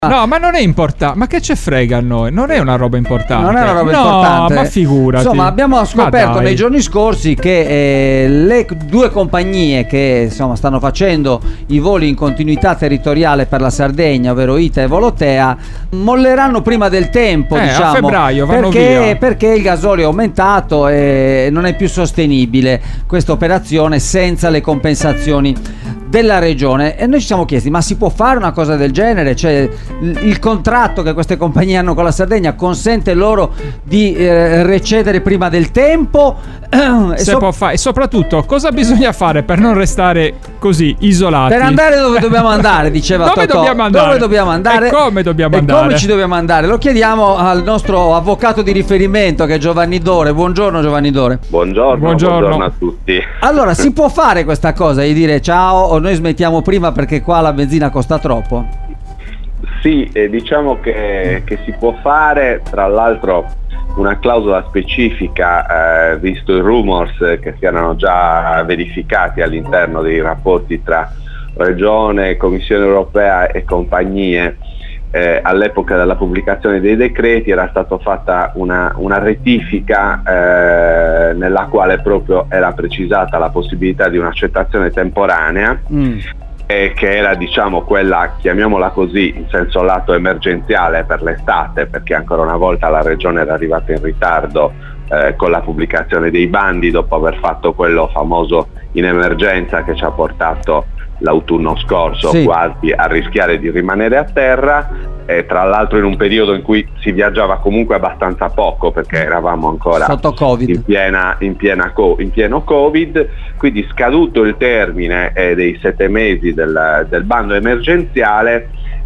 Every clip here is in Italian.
No, ma non è importante. Ma che ce frega a noi? Non è una roba importante. Non è una roba importante. No, ma figurati. Insomma, abbiamo scoperto nei giorni scorsi che le due compagnie che insomma stanno facendo i voli in continuità territoriale per la Sardegna, ovvero ITA e Volotea, molleranno prima del tempo, diciamo, a febbraio vanno via. Perché il gasolio è aumentato e non è più sostenibile questa operazione senza le compensazioni della regione. E noi ci siamo chiesti: ma si può fare una cosa del genere? Cioè, il contratto che queste compagnie hanno con la Sardegna consente loro di recedere prima del tempo? Se può fare. E soprattutto, cosa bisogna fare per non restare così isolati? Per andare dove dobbiamo andare, diceva dove Totò. dobbiamo andare? Dove dobbiamo andare? E come dobbiamo andare? Come ci dobbiamo andare? Lo chiediamo al nostro avvocato di riferimento, che è Giovanni Dore. Buongiorno Giovanni Dore. Buongiorno a tutti. Allora, si può fare questa cosa di dire ciao, o noi smettiamo prima perché qua la benzina costa troppo? Sì, diciamo che si può fare. Tra l'altro una clausola specifica, visto i rumors che si erano già verificati all'interno dei rapporti tra Regione, Commissione Europea e compagnie, all'epoca della pubblicazione dei decreti era stata fatta una rettifica nella quale proprio era precisata la possibilità di un'accettazione temporanea, che era, diciamo, quella, chiamiamola così, in senso lato emergenziale per l'estate, perché ancora una volta la Regione era arrivata in ritardo con la pubblicazione dei bandi, dopo aver fatto quello famoso in emergenza che ci ha portato l'autunno scorso, sì, quasi a rischiare di rimanere a terra, e tra l'altro in un periodo in cui si viaggiava comunque abbastanza poco, perché eravamo ancora sotto Covid, in pieno Covid. Quindi, scaduto il termine dei 7 mesi del bando emergenziale,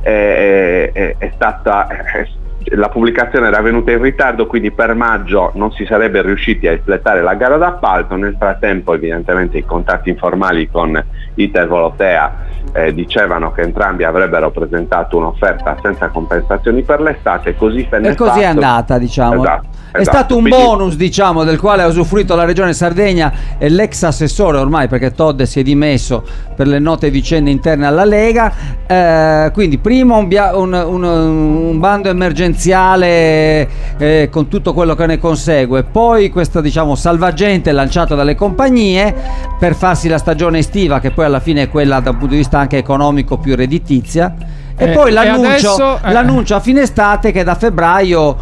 la pubblicazione era venuta in ritardo, quindi per maggio non si sarebbe riusciti a espletare la gara d'appalto. Nel frattempo, evidentemente, i contatti informali con ITA e Volotea dicevano che entrambi avrebbero presentato un'offerta senza compensazioni per l'estate, e così è andata, diciamo. Esatto. È stato un bonus, diciamo, del quale ha usufruito la Regione Sardegna e l'ex assessore ormai, perché Todde si è dimesso per le note vicende interne alla Lega. Quindi prima un bando emergenziale con tutto quello che ne consegue, poi questa, diciamo, salvagente lanciata dalle compagnie per farsi la stagione estiva, che poi alla fine è quella dal punto di vista anche economico più redditizia. E poi l'annuncio a fine estate che da febbraio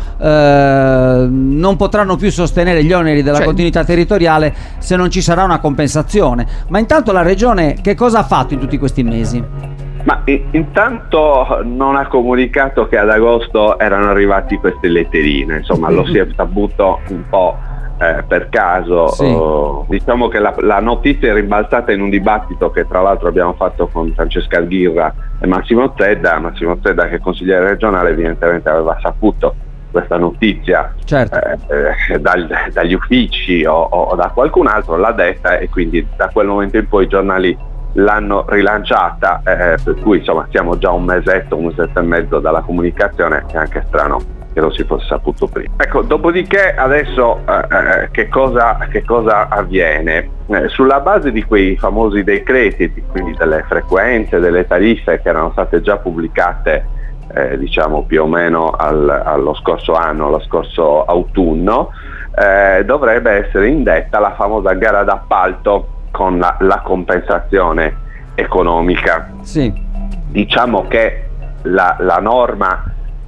non potranno più sostenere gli oneri della continuità territoriale se non ci sarà una compensazione. Ma intanto la Regione che cosa ha fatto in tutti questi mesi? Ma intanto non ha comunicato che ad agosto erano arrivati queste letterine, insomma lo si è saputo un po' per caso. Sì. Diciamo che la notizia è rimbalzata in un dibattito che tra l'altro abbiamo fatto con Francesca Ghirra e Massimo Zedda, che è consigliere regionale, evidentemente aveva saputo questa notizia, certo, dagli uffici o da qualcun altro, l'ha detta, e quindi da quel momento in poi i giornali l'hanno rilanciata, per cui insomma siamo già un mesetto e mezzo dalla comunicazione. È anche strano che non si fosse saputo prima. Ecco, dopodiché adesso che cosa avviene? Sulla base di quei famosi decreti, quindi delle frequenze, delle tariffe che erano state già pubblicate diciamo più o meno allo scorso anno, allo scorso autunno, dovrebbe essere indetta la famosa gara d'appalto con la compensazione economica. Sì. Diciamo che la norma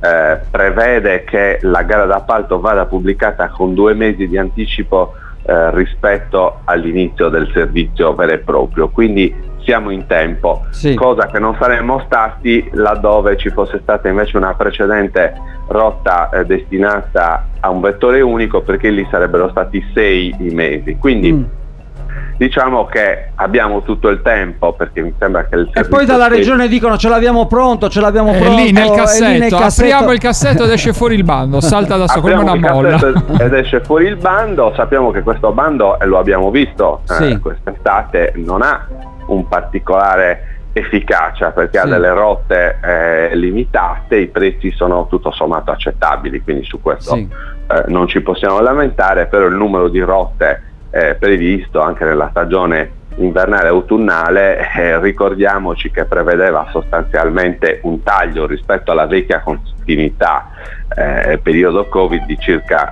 prevede che la gara d'appalto vada pubblicata con 2 mesi di anticipo rispetto all'inizio del servizio vero e proprio, quindi siamo in tempo, sì, cosa che non saremmo stati laddove ci fosse stata invece una precedente rotta destinata a un vettore unico, perché lì sarebbero stati 6 i mesi. Quindi diciamo che abbiamo tutto il tempo, perché mi sembra che il servizio, e poi dalla Regione dicono ce l'abbiamo pronto, è lì nel cassetto, apriamo il cassetto ed esce fuori il bando, salta da sopra come una molla ed esce fuori il bando. Sappiamo che questo bando, e lo abbiamo visto sì, quest'estate, non ha un particolare efficacia, perché ha delle rotte limitate, i prezzi sono tutto sommato accettabili, quindi su questo non ci possiamo lamentare, però il numero di rotte previsto anche nella stagione invernale e autunnale, ricordiamoci che prevedeva sostanzialmente un taglio rispetto alla vecchia continuità periodo Covid di circa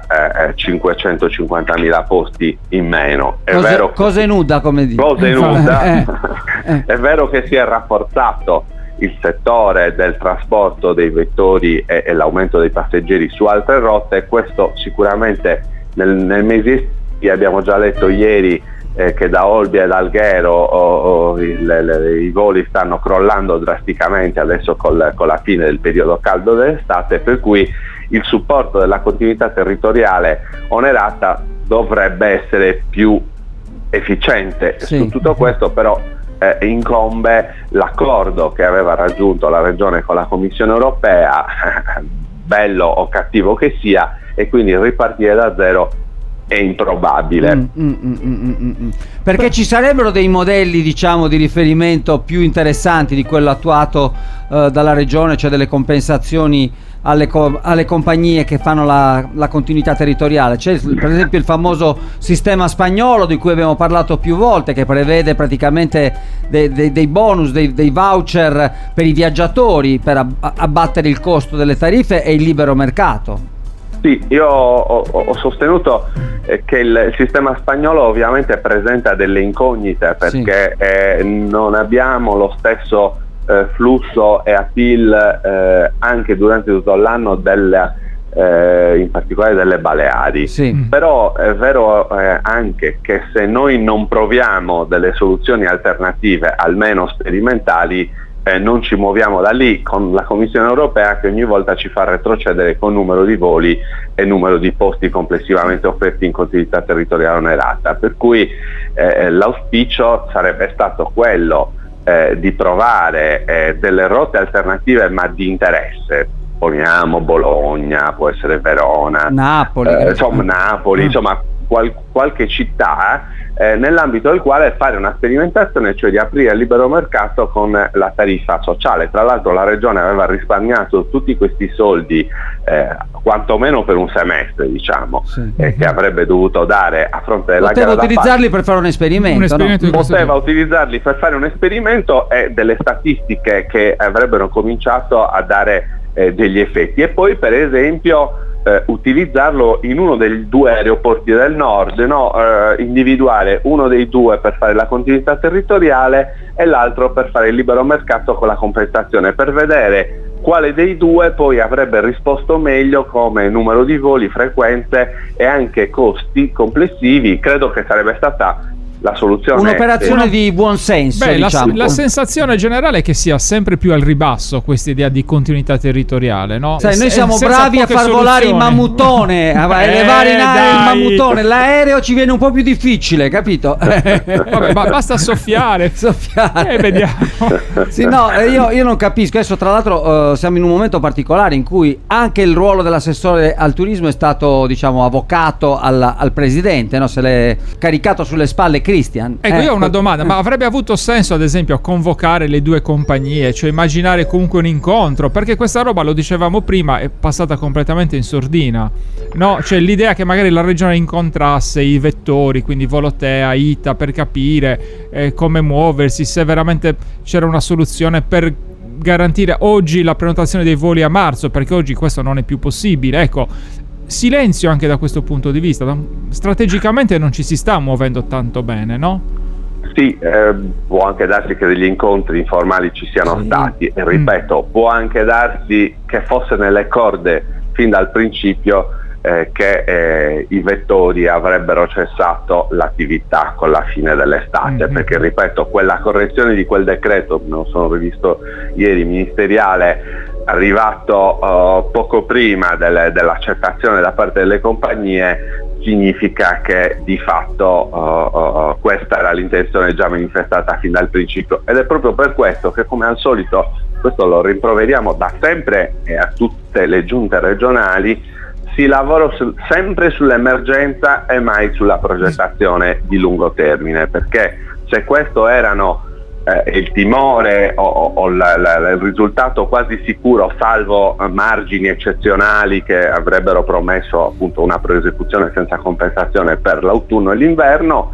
550.000 posti in meno. Cose nuda, come dico. Cose nuda. È vero che si è rafforzato il settore del trasporto dei vettori e l'aumento dei passeggeri su altre rotte. Questo sicuramente nel mese estivi, abbiamo già letto ieri che da Olbia ed Alghero i voli stanno crollando drasticamente adesso con la fine del periodo caldo dell'estate, per cui il supporto della continuità territoriale onerata dovrebbe essere più efficiente. Sì. Su tutto questo però incombe l'accordo che aveva raggiunto la Regione con la Commissione Europea, bello o cattivo che sia, e quindi ripartire da zero è improbabile. Perché ci sarebbero dei modelli, diciamo, di riferimento più interessanti di quello attuato dalla Regione, cioè delle compensazioni alle compagnie che fanno la continuità territoriale. C'è per esempio il famoso sistema spagnolo di cui abbiamo parlato più volte, che prevede praticamente dei bonus, dei voucher per i viaggiatori per abbattere il costo delle tariffe e il libero mercato. Sì, io ho sostenuto che il sistema spagnolo ovviamente presenta delle incognite, perché non abbiamo lo stesso flusso e appeal anche durante tutto l'anno in particolare delle Baleari. Sì. Però è vero anche che se noi non proviamo delle soluzioni alternative, almeno sperimentali, non ci muoviamo da lì, con la Commissione Europea che ogni volta ci fa retrocedere con numero di voli e numero di posti complessivamente offerti in continuità territoriale onerata, per cui l'auspicio sarebbe stato quello di trovare delle rotte alternative ma di interesse. Poniamo Bologna, può essere Verona, Napoli, insomma qualche città nell'ambito del quale fare una sperimentazione, cioè di aprire il libero mercato con la tariffa sociale. Tra l'altro la Regione aveva risparmiato tutti questi soldi quantomeno per un semestre, diciamo, che avrebbe dovuto dare a fronte della gara. Poteva utilizzarli per fare un esperimento, Poteva utilizzarli per fare un esperimento e delle statistiche che avrebbero cominciato a dare degli effetti, e poi per esempio utilizzarlo in uno dei due aeroporti del nord, individuare uno dei due per fare la continuità territoriale e l'altro per fare il libero mercato con la compensazione, per vedere quale dei due poi avrebbe risposto meglio come numero di voli, frequenze e anche costi complessivi. Credo che sarebbe stata la soluzione, un'operazione di buon senso. Diciamo. La sensazione generale è che sia sempre più al ribasso questa idea di continuità territoriale, no? Sai, noi siamo bravi a far volare il mammutone, a elevare in aria il mammutone, l'aereo ci viene un po' più difficile, capito? Vabbè, basta soffiare. Vediamo. Sì, no, io non capisco. Adesso tra l'altro siamo in un momento particolare in cui anche il ruolo dell'assessore al turismo è stato, diciamo, avvocato al presidente, no? Se l'è caricato sulle spalle Christian. Ecco, io ho una domanda, ma avrebbe avuto senso ad esempio convocare le due compagnie, cioè immaginare comunque un incontro, perché questa roba, lo dicevamo prima, è passata completamente in sordina, no? Cioè l'idea che magari la regione incontrasse i vettori, quindi Volotea, ITA, per capire come muoversi, se veramente c'era una soluzione per garantire oggi la prenotazione dei voli a marzo, perché oggi questo non è più possibile. Ecco, silenzio anche da questo punto di vista. Strategicamente non ci si sta muovendo tanto bene, no? Sì, può anche darsi che degli incontri informali ci siano stati, e ripeto, può anche darsi che fosse nelle corde fin dal principio che i vettori avrebbero cessato l'attività con la fine dell'estate, perché ripeto, quella correzione di quel decreto, me lo sono rivisto ieri, ministeriale, arrivato poco prima dell'accettazione da parte delle compagnie, significa che di fatto questa era l'intenzione già manifestata fin dal principio, ed è proprio per questo che, come al solito, questo lo rimproveriamo da sempre e a tutte le giunte regionali, si lavora sempre sull'emergenza e mai sulla progettazione di lungo termine, perché se questo erano il timore o il risultato quasi sicuro, salvo margini eccezionali che avrebbero promesso appunto una prosecuzione senza compensazione per l'autunno e l'inverno,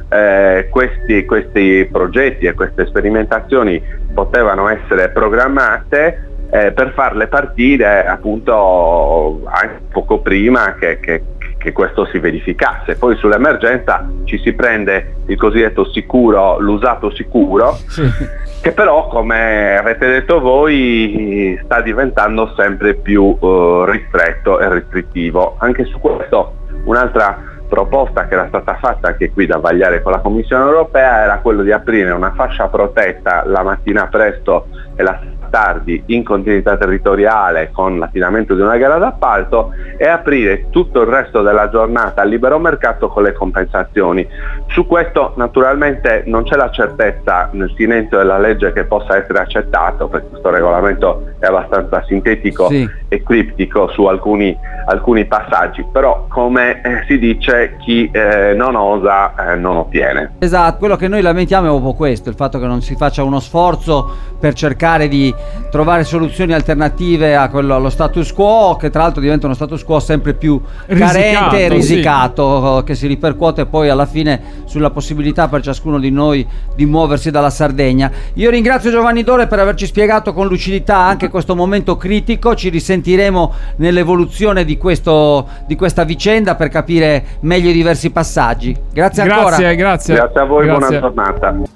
questi progetti e queste sperimentazioni potevano essere programmate per farle partire appunto anche poco prima che questo si verificasse. Poi sull'emergenza ci si prende il cosiddetto sicuro, l'usato sicuro, sì, che però, come avete detto voi, sta diventando sempre più ristretto e restrittivo. Anche su questo un'altra proposta che era stata fatta anche qui da vagliare con la Commissione europea era quello di aprire una fascia protetta la mattina presto e la tardi in continuità territoriale con l'affidamento di una gara d'appalto e aprire tutto il resto della giornata al libero mercato con le compensazioni. Su questo naturalmente non c'è la certezza nel silenzio della legge che possa essere accettato, perché questo regolamento è abbastanza sintetico, sì, e criptico su alcuni passaggi, però come si dice, chi non osa non ottiene. Esatto, quello che noi lamentiamo è proprio questo, il fatto che non si faccia uno sforzo per cercare di trovare soluzioni alternative a quello, allo status quo, che tra l'altro diventa uno status quo sempre più carente e risicato, sì, che si ripercuote poi alla fine sulla possibilità per ciascuno di noi di muoversi dalla Sardegna. Io ringrazio Giovanni Dore per averci spiegato con lucidità anche questo momento critico, ci risentiremo nell'evoluzione di questa vicenda per capire meglio i diversi passaggi. Grazie ancora. Grazie a voi, buona giornata.